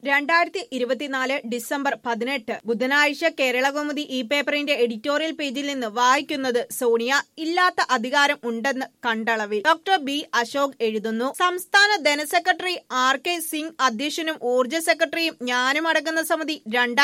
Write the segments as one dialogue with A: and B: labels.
A: 2024 December 18 ബുധനാഴ്ച കേരളകൗമുദി ഈ പേപ്പറിന്റെ എഡിറ്റോറിയൽ പേജിൽ നിന്ന് വായിക്കുന്നത് സോണിയ. ഇല്ലാത്ത അധികാരം ഉണ്ടെന്ന് കണ്ടളവിൽ. ഡോക്ടർ ബി അശോക് എഴുതുന്നു. സംസ്ഥാന ധനസെക്രട്ടറി ആർ കെ സിംഗ് അധ്യക്ഷനും ഊർജ്ജ സെക്രട്ടറിയും ഞാനും അടങ്ങുന്ന സമിതി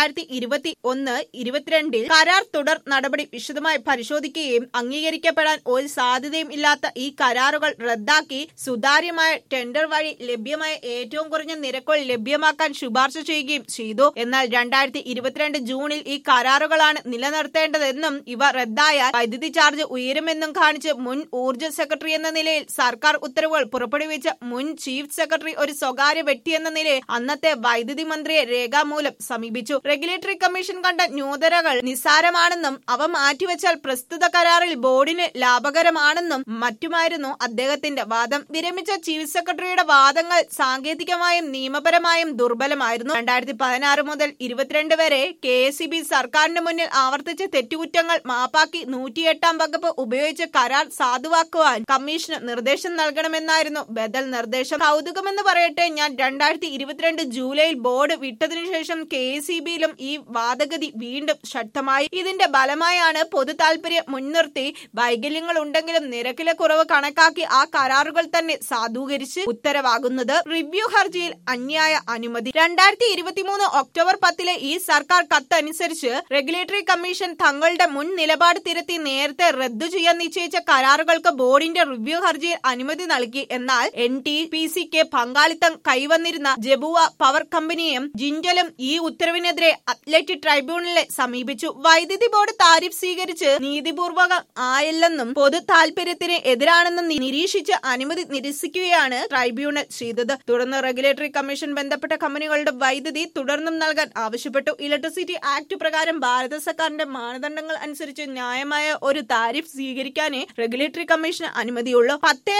A: 2021-22 കരാർ തുടർ നടപടി വിശദമായി പരിശോധിക്കുകയും അംഗീകരിക്കപ്പെടാൻ ഒരു സാധ്യതയും ഇല്ലാത്ത ഈ കരാറുകൾ റദ്ദാക്കി സുതാര്യമായ ടെൻഡർ വഴി ലഭ്യമായ ഏറ്റവും കുറഞ്ഞ നിരക്കുകൾ ലഭ്യമാക്കാൻ ശുപാർശ ചെയ്യുകയും ചെയ്തു. എന്നാൽ 2022 ജൂണിൽ ഈ കരാറുകളാണ് നിലനിർത്തേണ്ടതെന്നും ഇവ റദ്ദായാൽ വൈദ്യുതി ചാർജ് ഉയരുമെന്നും കാണിച്ച് മുൻ ഊർജ്ജ സെക്രട്ടറി എന്ന നിലയിൽ സർക്കാർ ഉത്തരവുകൾ പുറപ്പെടുവിച്ച മുൻ ചീഫ് സെക്രട്ടറി ഒരു സ്വകാര്യ വ്യക്തി എന്ന നിലയിൽ അന്നത്തെ വൈദ്യുതി മന്ത്രിയെ രേഖാമൂലം സമീപിച്ചു. റെഗുലേറ്ററി കമ്മീഷൻ കണ്ട ന്യൂനതകൾ നിസ്സാരമാണെന്നും അവ മാറ്റിവെച്ചാൽ പ്രസ്തുത കരാറിൽ ബോർഡിന് ലാഭകരമാണെന്നും മറ്റുമായിരുന്നു അദ്ദേഹത്തിന്റെ വാദം. വിരമിച്ച ചീഫ് സെക്രട്ടറിയുടെ വാദങ്ങൾ സാങ്കേതികമായും നിയമപരമായും ദുർബലമായിരുന്നു. 2016 മുതൽ 22 വരെ KSEB സർക്കാരിന് മുന്നിൽ ആവർത്തിച്ച തെറ്റുകുറ്റങ്ങൾ മാപ്പാക്കി 108 വകുപ്പ് ഉപയോഗിച്ച് കരാർ സാധുവാക്കുവാൻ കമ്മീഷന് നിർദ്ദേശം നൽകണമെന്നായിരുന്നു ബദൽ നിർദ്ദേശം. കൗതുകമെന്ന് പറയട്ടെ, ഞാൻ 2022 ജൂലൈയിൽ ബോർഡ് വിട്ടതിനു ശേഷം KSEBയിലും ഈ വാദഗതി വീണ്ടും ശക്തമായി. ഇതിന്റെ ഫലമായാണ് പൊതു താൽപര്യം മുൻനിർത്തി വൈകല്യങ്ങൾ ഉണ്ടെങ്കിലും നിരക്കിലെ കുറവ് കണക്കാക്കി ആ കരാറുകൾ തന്നെ സാധൂകരിച്ച് ഉത്തരവാകുന്നത്. റിവ്യൂ ഹർജിയിൽ അന്യായ അനുമതി. 2023 ഒക്ടോബർ 10 ഈ സർക്കാർ കത്തനുസരിച്ച് റെഗുലേറ്ററി കമ്മീഷൻ തങ്ങളുടെ മുൻ നിലപാട് തിരുത്തി നേരത്തെ റദ്ദു ചെയ്യാൻ നിശ്ചയിച്ച കരാറുകൾക്ക് ബോർഡിന്റെ റിവ്യൂ ഹർജിയിൽ അനുമതി നൽകി. എന്നാൽ NTPCക്ക് പങ്കാളിത്തം കൈവന്നിരുന്ന ജബുവ പവർ കമ്പനിയും ജിൻഡലും ഈ ഉത്തരവിനെതിരെ അത്ലറ്റ് ട്രൈബ്യൂണലിനെ സമീപിച്ചു. വൈദ്യുതി ബോർഡ് താരിഫ് സ്വീകരിച്ച് നീതിപൂർവകം ആയില്ലെന്നും പൊതു താൽപര്യത്തിന് എതിരാണെന്നും നിരീക്ഷിച്ച് അനുമതി നിരസിക്കുകയാണ് ട്രൈബ്യൂണൽ ചെയ്തത്. തുടർന്ന് റെഗുലേറ്ററി കമ്മീഷൻ ബന്ധപ്പെട്ട കമ്പനികളുടെ വൈദ്യുതി തുടർന്നും നൽകാൻ ആവശ്യപ്പെട്ടു. ഇലക്ട്രിസിറ്റി ആക്ട് പ്രകാരം ഭാരത സർക്കാരിന്റെ മാനദണ്ഡങ്ങൾ അനുസരിച്ച് ന്യായമായ ഒരു താരിഫ് സ്വീകരിക്കാനേ റെഗുലേറ്ററി കമ്മീഷന് അനുമതിയുള്ളൂ.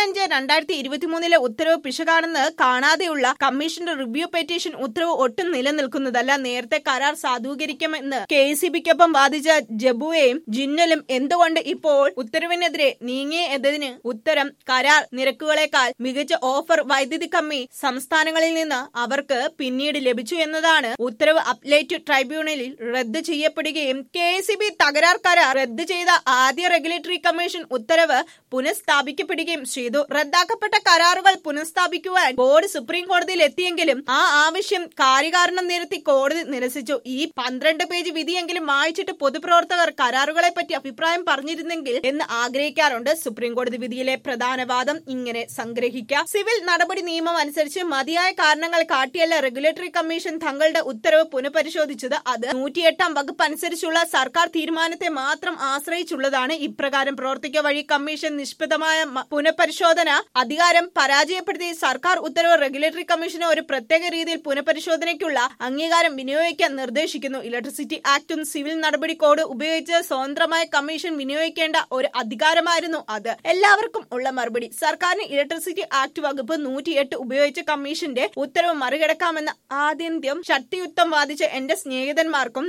A: 10/5/2023 ഉത്തരവ് പിശകാണെന്ന് കാണാതെയുള്ള കമ്മീഷന്റെ റിവ്യൂ പെറ്റീഷൻ ഉത്തരവ് ഒട്ടും നിലനിൽക്കുന്നതല്ല. നേരത്തെ കരാർ സാധൂകരിക്കുമെന്ന് KSEBക്കൊപ്പം വാദിച്ച ജബുവയും ജിന്നലും എന്തുകൊണ്ട് ഇപ്പോൾ ഉത്തരവിനെതിരെ നീങ്ങിയതിന് ഉത്തരം കരാർ നിരക്കുകളെക്കാൾ മികച്ച ഓഫർ വൈദ്യുതി കമ്മി സംസ്ഥാനങ്ങളിൽ നിന്ന് അവർക്ക് പിന്നീട് ലഭിച്ചു എന്നതാണ്. ഉത്തരവ് അപ്പലേറ്റ് ട്രൈബ്യൂണലിൽ റദ്ദ് ചെയ്യപ്പെടുകയും KSEB തകരാർ കരാർ റദ്ദ് ചെയ്ത ആദ്യ റെഗുലേറ്ററി കമ്മീഷൻ ഉത്തരവ് പുനഃസ്ഥാപിക്കപ്പെടുകയും ചെയ്തു. റദ്ദാക്കപ്പെട്ട കരാറുകൾ പുനഃസ്ഥാപിക്കുവാൻ ബോർഡ് സുപ്രീം കോടതിയിൽ എത്തിയെങ്കിലും ആ ആവശ്യം കാര്യകാരണം നിരത്തി കോടതി നിരസിച്ചു. ഈ 12 പേജ് വിധിയെങ്കിലും വായിച്ചിട്ട് പൊതുപ്രവർത്തകർ കരാറുകളെ പറ്റി അഭിപ്രായം പറഞ്ഞിരുന്നെങ്കിൽ എന്ന് ആഗ്രഹിക്കാറുണ്ട്. സുപ്രീം കോടതി വിധിയിലെ പ്രധാന വാദം ഇങ്ങനെ സംഗ്രഹിക്കാം. സിവിൽ നടപടി നിയമം അനുസരിച്ച് മതിയായ കാരണങ്ങൾ കാട്ടിയല്ല റെഗുലേറ്ററി കമ്മീഷൻ തങ്ങളുടെ ഉത്തരവ് പുനഃപരിശോധിച്ചത്. അത് 108 വകുപ്പ് അനുസരിച്ചുള്ള സർക്കാർ തീരുമാനത്തെ മാത്രം ആശ്രയിച്ചുള്ളതാണ്. ഇപ്രകാരം പ്രവർത്തിക്കുക വഴി കമ്മീഷൻ നിഷ്പക്ഷമായ പുനഃപരിശോധന അധികാരം പരാജയപ്പെടുത്തി സർക്കാർ ഉത്തരവ് റെഗുലേറ്ററി കമ്മീഷന് ഒരു പ്രത്യേക രീതിയിൽ പുനഃപരിശോധനയ്ക്കുള്ള അംഗീകാരം വിനിയോഗിക്കാൻ നിർദ്ദേശിക്കുന്നു. ഇലക്ട്രിസിറ്റി ആക്ടും സിവിൽ നടപടി കോഡ് ഉപയോഗിച്ച് സ്വതന്ത്രമായ കമ്മീഷൻ വിനിയോഗിക്കേണ്ട ഒരു അധികാരമായിരുന്നു അത്. എല്ലാവർക്കും ഉള്ള മറുപടി. സർക്കാരിന് ഇലക്ട്രിസിറ്റി ആക്ട് വകുപ്പ് 108 ഉപയോഗിച്ച് കമ്മീഷന്റെ ഉത്തരവ് മറികടക്കാമെന്ന് ആദ്യം ശക്തിയുക്തം വാദിച്ച എന്റെ സ്നേഹിതന്മാർക്കും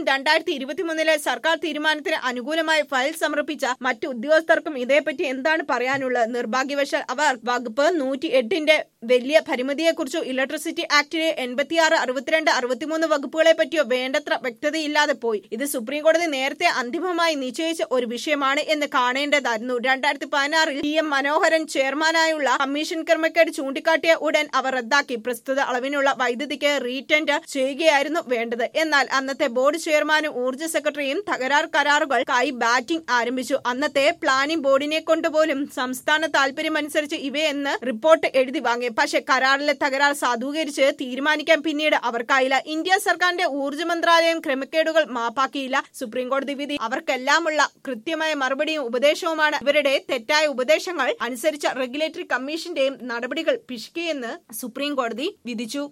A: 2023 സർക്കാർ തീരുമാനത്തിന് അനുകൂലമായി ഫയൽ സമർപ്പിച്ച മറ്റു ഉദ്യോഗസ്ഥർക്കും ഇതേപ്പറ്റി എന്താണ് പറയാനുള്ളത്? നിർഭാഗ്യവശാൽ അവർ വകുപ്പ് 108ന്റെ വലിയ പരിമിതിയെക്കുറിച്ചോ ഇലക്ട്രിസിറ്റി ആക്ടിലെ 86, 62, 63 വകുപ്പുകളെ പറ്റിയോ വേണ്ടത്ര വ്യക്തതയില്ലാതെ പോയി. ഇത് സുപ്രീം കോടതി നേരത്തെ അന്തിമമായി നിശ്ചയിച്ച ഒരു വിഷയമാണ് എന്ന് കാണേണ്ടതായിരുന്നു. 2016 TM മനോഹരൻ ചെയർമാനായുള്ള കമ്മീഷൻ ക്രമക്കേട് ചൂണ്ടിക്കാട്ടിയ ഉടൻ അവർ റദ്ദാക്കി പ്രസ്തുത അളവിനുള്ള വൈദ്യുതിക്ക് റീടെൻഡർ ചെയ്യുകയായിരുന്നു വേണ്ടത്. എന്നാൽ അന്നത്തെ ബോർഡ് ചെയർമാനും ഊർജ്ജ സെക്രട്ടറിയും തകരാർ കരാറുകൾക്കായി ബാറ്റിംഗ് ആരംഭിച്ചു. അന്നത്തെ പ്ലാനിംഗ് ബോർഡിനെ കൊണ്ടുപോലും സംസ്ഥാന താൽപര്യമനുസരിച്ച് ഇവയെന്ന് റിപ്പോർട്ട് എഴുതി വാങ്ങി. പക്ഷെ കരാറിലെ തകരാർ സാധൂകരിച്ച് തീരുമാനിക്കാൻ പിന്നീട് അവർക്കായില്ല. ഇന്ത്യ സർക്കാരിന്റെ ഊർജ്ജ മന്ത്രാലയം ക്രമക്കേടുകൾ മാപ്പാക്കിയില്ല. സുപ്രീം കോടതി വിധി അവർക്കെല്ലാമുള്ള കൃത്യമായ മറുപടിയും ഉപദേശവുമാണ്. ഇവരുടെ തെറ്റായ ഉപദേശങ്ങൾ അനുസരിച്ച റെഗുലേറ്ററി കമ്മീഷന്റെയും നടപടികൾ പിശുക്കിയെന്ന് സുപ്രീം കോടതി വിധിച്ചു.